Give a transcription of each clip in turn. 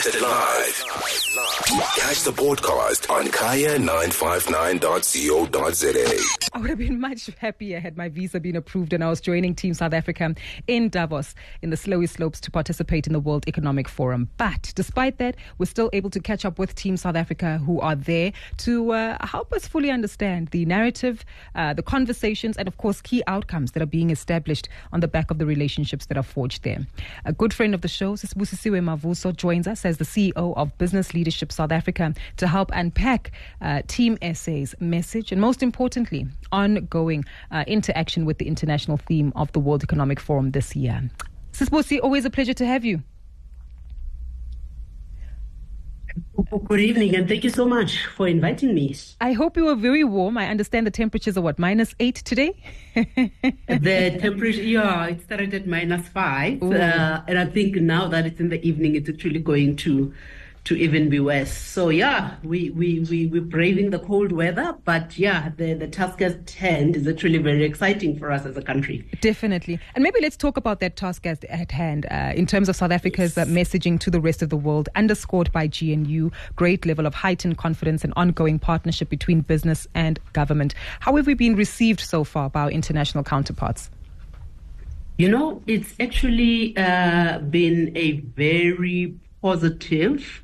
Broadcasted live. Catch the podcast on kaya959.co.za. I would have been much happier had my visa been approved and I was joining Team South Africa in Davos in the Slowy Slopes to participate in the World Economic Forum. But despite that, we're still able to catch up with Team South Africa who are there to help us fully understand the narrative, the conversations, and of course key outcomes that are being established on the back of the relationships that are forged there. A good friend of the show, Sisibusisiwe Mavuso, joins us as the CEO of Business Leadership South Africa to help unpack Team SA's message and, most importantly, ongoing interaction with the international theme of the World Economic Forum this year. Sisibusi, always a pleasure to have you. Good evening, and thank you so much for inviting me. I hope you were very warm. I understand the temperatures are -8 today? The temperature, it started at -5. And I think now that it's in the evening, it's actually going to even be worse. So we're braving the cold weather, but the task at hand is actually very exciting for us as a country. Definitely. And maybe let's talk about that task at hand in terms of South Africa's messaging to the rest of the world, underscored by GNU, great level of heightened confidence and ongoing partnership between business and government. How have we been received so far by our international counterparts? It's actually been a very positive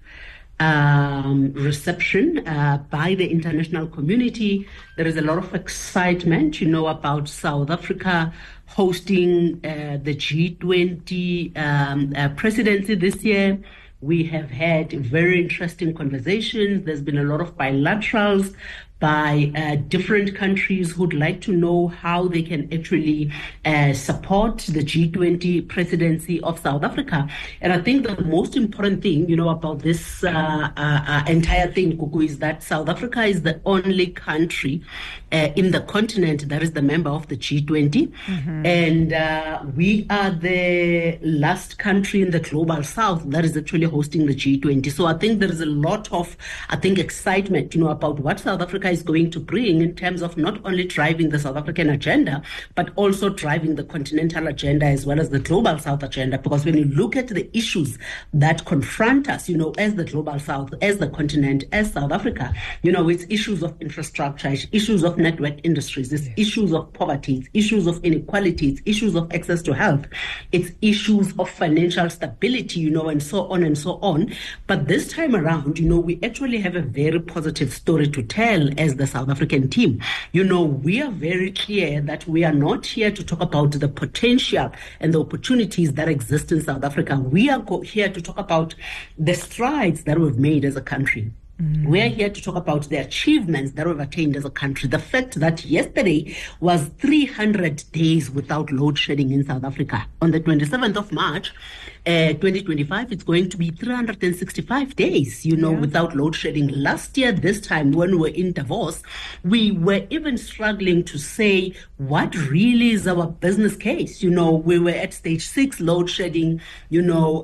reception by the international community. There is a lot of excitement, about South Africa hosting the G20 presidency this year. We have had very interesting conversations. There's been a lot of bilaterals by different countries who'd like to know how they can actually support the G20 presidency of South Africa. And I think the most important thing, about this entire thing, Kuku, is that South Africa is the only country in the continent that is the member of the G20. Mm-hmm. And we are the last country in the global south that is actually hosting the G20. So I think there is a lot of, excitement, about what South Africa is going to bring in terms of not only driving the South African agenda, but also driving the continental agenda as well as the global south agenda. Because when you look at the issues that confront us, as the global south, as the continent, as South Africa, it's issues of infrastructure, it's issues of network industries, it's issues of poverty, it's issues of inequality, it's issues of access to health, it's issues of financial stability, and so on and so on. But this time around, we actually have a very positive story to tell as the South African team. We are very clear that we are not here to talk about the potential and the opportunities that exist in South Africa. We are here to talk about the strides that we've made as a country. Mm-hmm. We are here to talk about the achievements that we've attained as a country. The fact that yesterday was 300 days without load shedding in South Africa. On the 27th of March, 2025, it's going to be 365 days, without load shedding. Last year, this time when we were in Davos, we were even struggling to say what really is our business case. We were at stage 6 load shedding. We were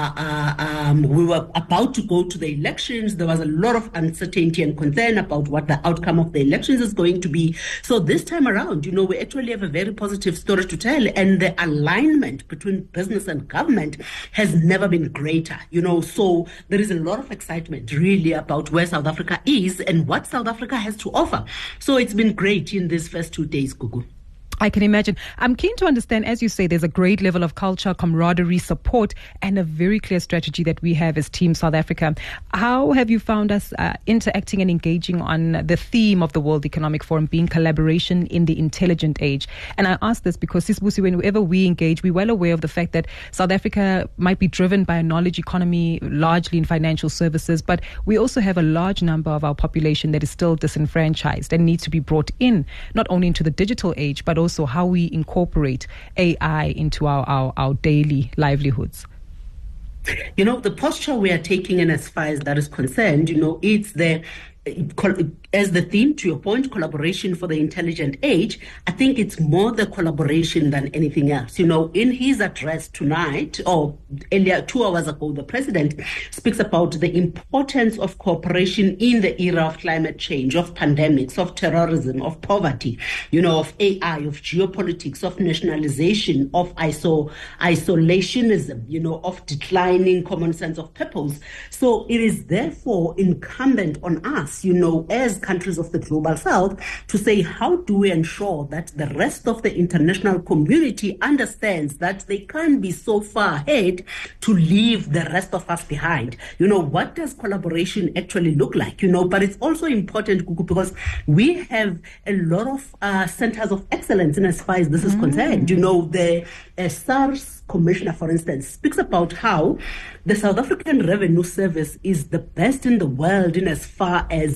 about to go to the elections. There was a lot of uncertainty and concern about what the outcome of the elections is going to be. So this time around, we actually have a very positive story to tell, and the alignment between business and government has never been greater, so there is a lot of excitement really about where South Africa is and what South Africa has to offer. So it's been great in these first 2 days, Gugu. I can imagine. I'm keen to understand, as you say, there's a great level of culture, camaraderie, support, and a very clear strategy that we have as Team South Africa. How have you found us interacting and engaging on the theme of the World Economic Forum being collaboration in the intelligent age? And I ask this because, Sisibusi, whenever we engage, we're well aware of the fact that South Africa might be driven by a knowledge economy, largely in financial services, but we also have a large number of our population that is still disenfranchised and needs to be brought in, not only into the digital age, but also how we incorporate AI into our daily livelihoods. The posture we are taking, and as far as that is concerned, it's the as the theme, to your point, collaboration for the intelligent age, I think it's more the collaboration than anything else. In his address tonight, or earlier 2 hours ago, the president speaks about the importance of cooperation in the era of climate change, of pandemics, of terrorism, of poverty, of AI, of geopolitics, of nationalization, of isolationism, of declining common sense of purpose. So it is therefore incumbent on us, as countries of the global south, to say, how do we ensure that the rest of the international community understands that they can't be so far ahead to leave the rest of us behind? What does collaboration actually look like? But it's also important, Gugu, because we have a lot of centers of excellence in as far as this is concerned. The SARS commissioner, for instance, speaks about how the South African Revenue Service is the best in the world in as far as,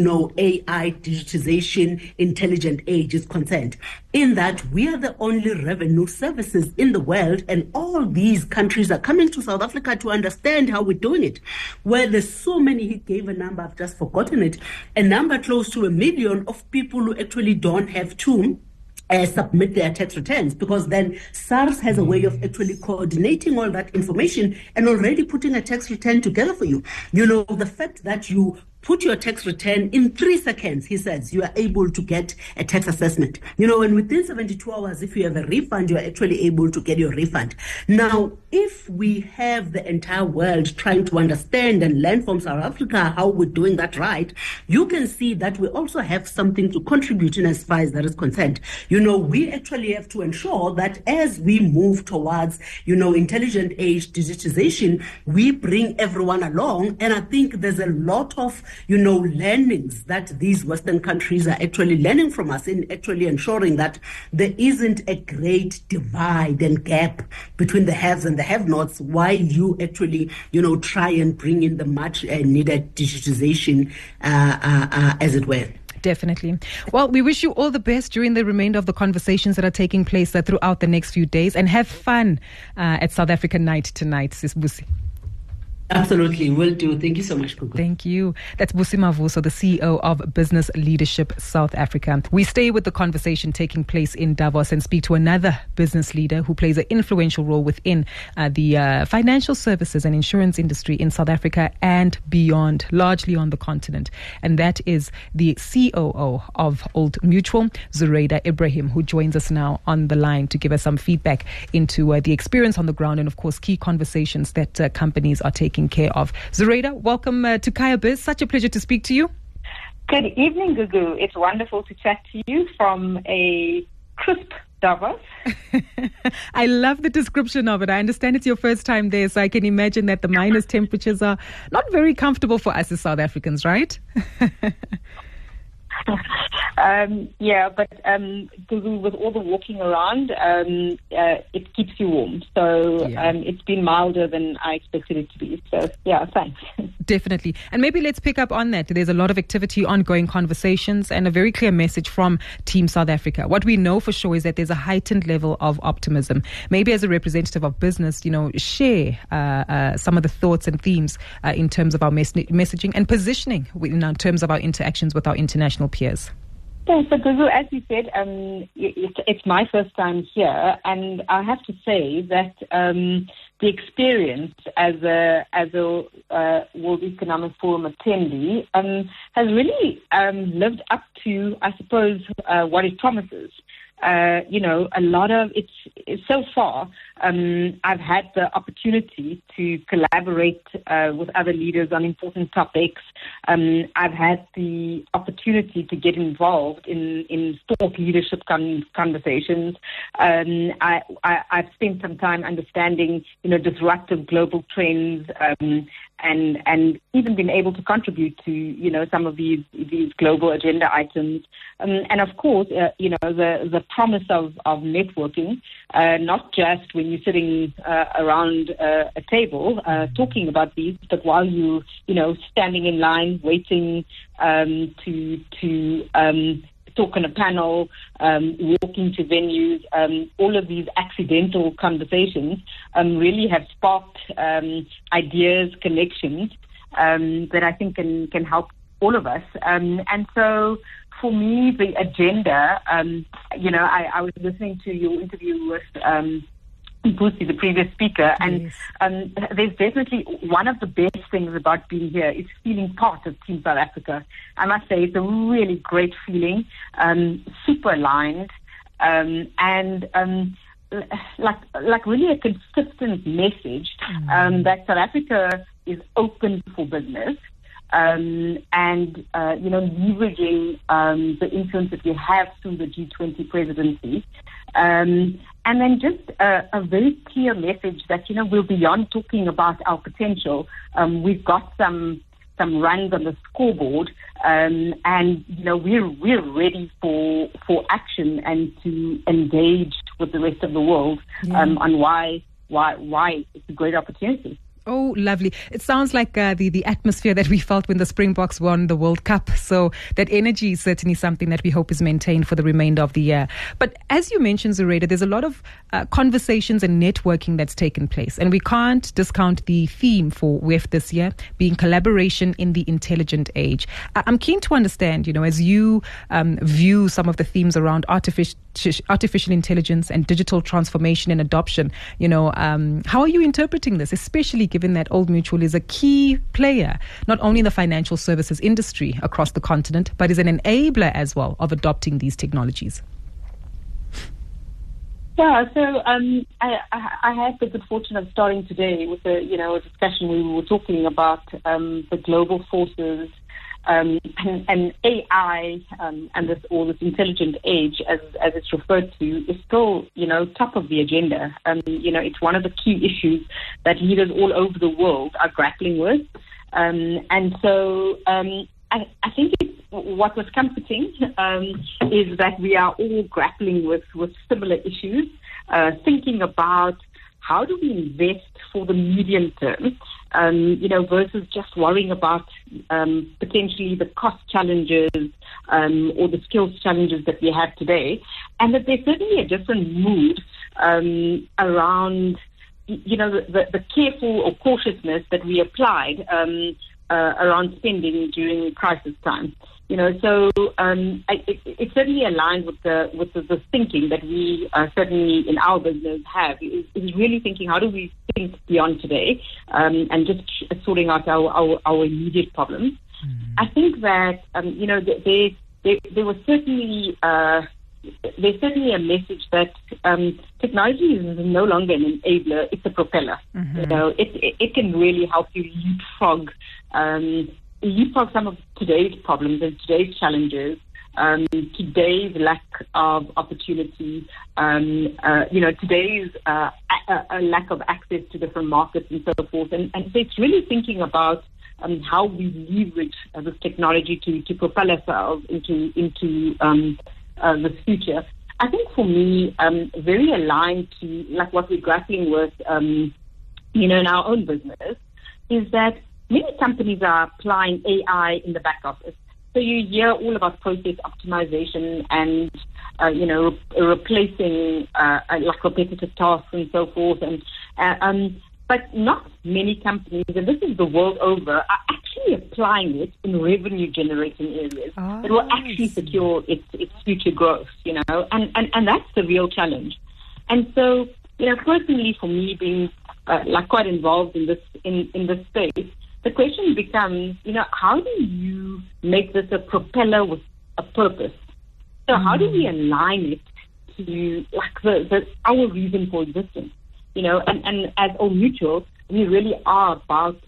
AI, digitization, intelligent age is concerned. In that we are the only revenue services in the world, and all these countries are coming to South Africa to understand how we're doing it. Where there's so many, he gave a number, I've just forgotten it, a number close to 1 million of people who actually don't have to submit their tax returns, because then SARS has a way of actually coordinating all that information and already putting a tax return together for you. The fact that you put your tax return in 3 seconds, he says, you are able to get a tax assessment. And within 72 hours, if you have a refund, you are actually able to get your refund. Now, if we have the entire world trying to understand and learn from South Africa how we're doing that right, you can see that we also have something to contribute in as far as that is concerned. We actually have to ensure that as we move towards, intelligent age digitization, we bring everyone along. And I think there's a lot of learnings that these Western countries are actually learning from us in actually ensuring that there isn't a great divide and gap between the haves and the have-nots, while you actually, try and bring in the much needed digitization, as it were. Definitely. Well, we wish you all the best during the remainder of the conversations that are taking place throughout the next few days, and have fun at South African Night tonight, Sis Busi. Absolutely, will do. Thank you so much, Gugu. Thank you. That's Busi Mavuso, the CEO of Business Leadership South Africa. We stay with the conversation taking place in Davos and speak to another business leader who plays an influential role within the financial services and insurance industry in South Africa and beyond, largely on the continent. And that is the COO of Old Mutual, Zureida Ebrahim, who joins us now on the line to give us some feedback into the experience on the ground and, of course, key conversations that companies are taking care of. Zureida, welcome to Kaya Biz. Such a pleasure to speak to you. Good evening, Gugu. It's wonderful to chat to you from a crisp Davos. I love the description of it. I understand it's your first time there, so I can imagine that the minus temperatures are not very comfortable for us as South Africans, right? But with all the walking around, it keeps you warm. So it's been milder than I expected it to be. So, thanks. Definitely. And maybe let's pick up on that. There's a lot of activity, ongoing conversations, and a very clear message from Team South Africa. What we know for sure is that there's a heightened level of optimism. Maybe as a representative of business, share some of the thoughts and themes in terms of our messaging and positioning in terms of our interactions with our international peers. Yeah, so Gugu, as you said, it's my first time here, and I have to say that the experience as a World Economic Forum attendee has really lived up to, I suppose, what it promises. A lot of it's so far. I've had the opportunity to collaborate with other leaders on important topics. I've had the opportunity to get involved in thought leadership conversations. I've spent some time understanding, disruptive global trends, and even been able to contribute to, some of these global agenda items. And of course, the promise of networking, not just when you're sitting around a table talking about these, but while you, standing in line, waiting to talk on a panel, walking to venues, all of these accidental conversations really have sparked ideas, connections that I think can help all of us. And so for me, the agenda, I was listening to your interview with Mpusi, the previous speaker, and there's definitely one of the best things about being here is feeling part of Team South Africa. I must say it's a really great feeling, super aligned, and like really a consistent message that South Africa is open for business. Leveraging the influence that we have through the G20 presidency. And then just a very clear message that, we're beyond talking about our potential. We've got some runs on the scoreboard, and we're ready for action and to engage with the rest of the world on why it's a great opportunity. Oh, lovely. It sounds like the atmosphere that we felt when the Springboks won the World Cup. So that energy is certainly something that we hope is maintained for the remainder of the year. But as you mentioned, Zureida, there's a lot of conversations and networking that's taken place. And we can't discount the theme for WEF this year being collaboration in the intelligent age. I'm keen to understand, as you view some of the themes around artificial intelligence and digital transformation and adoption, how are you interpreting this, especially given that Old Mutual is a key player, not only in the financial services industry across the continent, but is an enabler as well of adopting these technologies? Yeah, so I had the good fortune of starting today with a discussion. We were talking about the global forces and AI and this intelligent age, as it's referred to, is still top of the agenda. It's one of the key issues that leaders all over the world are grappling with, and so I think what was comforting is that we are all grappling with similar issues, thinking about how do we invest for the medium term, versus just worrying about potentially the cost challenges or the skills challenges that we have today, and that there's certainly a different mood around the careful or cautiousness that we applied around spending during crisis time. So it certainly aligns with the thinking that we certainly in our business have, is really thinking how do we think beyond today, and just sorting out our immediate problems. I think that there was certainly there's certainly a message that technology is no longer an enabler; it's a propeller. It can really help you leapfrog some of today's problems and today's challenges, today's lack of opportunity, today's lack of access to different markets and so forth. And so it's really thinking about how we leverage this technology to propel ourselves into the future. I think for me, very aligned to like what we're grappling with, in our own business, is that many companies are applying AI in the back office. So you hear all about process optimization and, replacing like repetitive tasks and so forth. But not many companies, and this is the world over, are actually applying it in revenue-generating areas that will actually secure its future growth. And that's the real challenge. And so, personally, for me, being quite involved in this space, the question becomes, how do you make this a propeller with a purpose? So how do we align it to our reason for existence? And as Old Mutual, we really are about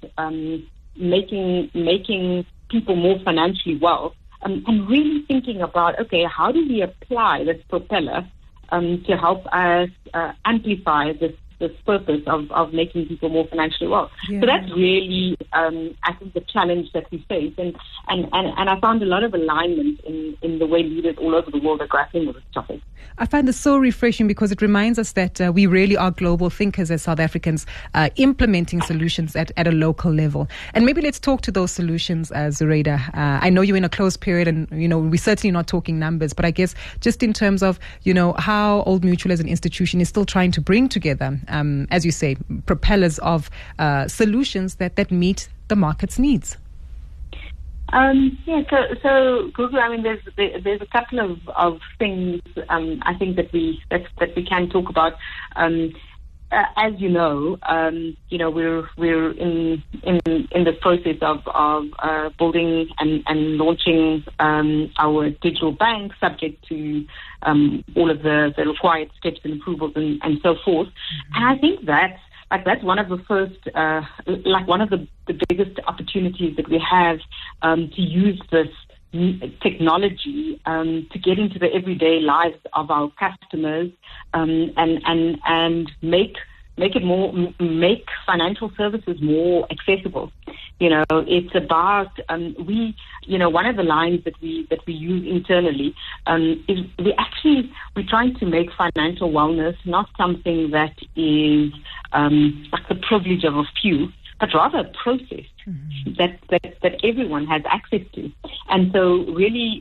making people more financially well, and really thinking about, okay, how do we apply this propeller to help us amplify this purpose of making people more financially well. Yeah. So that's really, I think, the challenge that we face. And I found a lot of alignment in the way leaders all over the world are grappling with this topic. I find this so refreshing because it reminds us that we really are global thinkers as South Africans, implementing solutions at a local level. And maybe let's talk to those solutions, Zureida. I know you're in a closed period and, we're certainly not talking numbers, but I guess just in terms of, how Old Mutual as an institution is still trying to bring together, as you say, propellers of solutions that meet the market's needs. So Google. I mean, there's a couple of things I think that we can talk about. As you know, we're in the process of building and launching our digital bank, subject to all of the required steps and approvals and so forth. And I think that's one of the first, one of the biggest opportunities that we have to use this technology to get into the everyday lives of our customers and make financial services more accessible. It's about one of the lines that we use internally is we're trying to make financial wellness not something that is like the privilege of a few, but rather a process that everyone has access to. And so really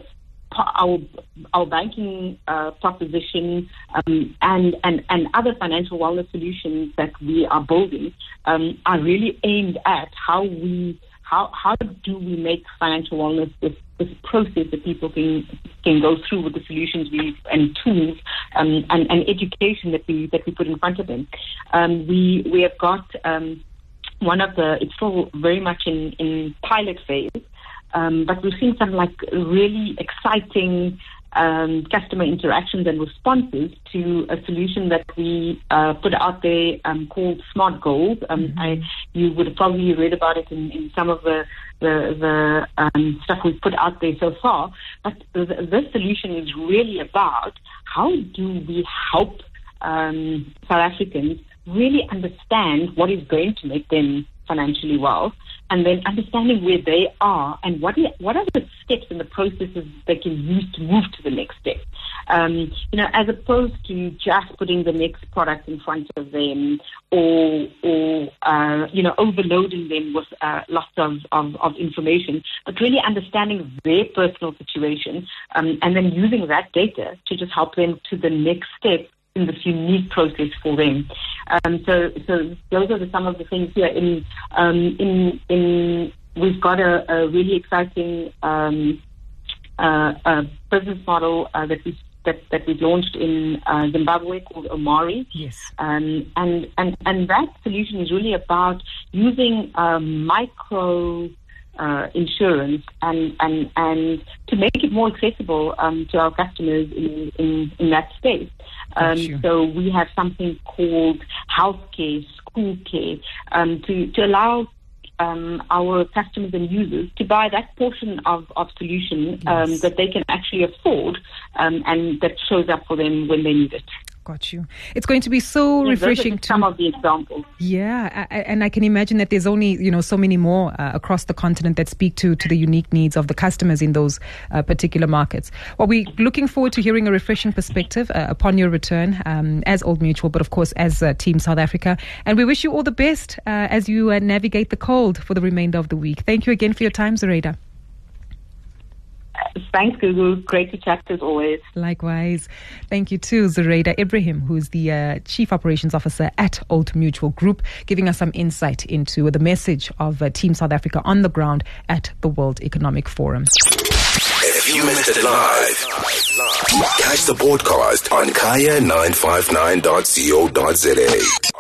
our banking proposition and other financial wellness solutions that we are building are really aimed at how do we make financial wellness this process that people can go through with the solutions and tools and education that we put in front of them. We have got it's still very much in pilot phase, but we've seen some really exciting customer interactions and responses to a solution that we put out there called Smart Goals. You would have probably read about it in some of the stuff we've put out there so far. But this solution is really about how do we help South Africans really understand what is going to make them financially well, and then understanding where they are and what are the steps and the processes they can use to move to the next step. As opposed to just putting the next product in front of them or overloading them with lots of information, but really understanding their personal situation and then using that data to just help them to the next step in this unique process for them. So those are some of the things here. We've got a really exciting business model that we've launched in Zimbabwe called Omari. Yes. And that solution is really about using micro insurance and to make it more accessible to our customers in that space. So we have something called healthcare, school care, to allow our customers and users to buy that portion of solution that they can actually afford and that shows up for them when they need it. Got you. It's going to be so refreshing. Those are some of the examples. Yeah, and I can imagine that there's only so many more across the continent that speak to the unique needs of the customers in those particular markets. Well, we're looking forward to hearing a refreshing perspective upon your return as Old Mutual, but of course as Team South Africa. And we wish you all the best as you navigate the cold for the remainder of the week. Thank you again for your time, Zureida. Thanks, Gugu. Great to chat as always. Likewise. Thank you to Zureida Ibrahim, who's the Chief Operations Officer at Old Mutual Group, giving us some insight into the message of Team South Africa on the ground at the World Economic Forum. If you missed it live, catch the podcast on kaya959.co.za.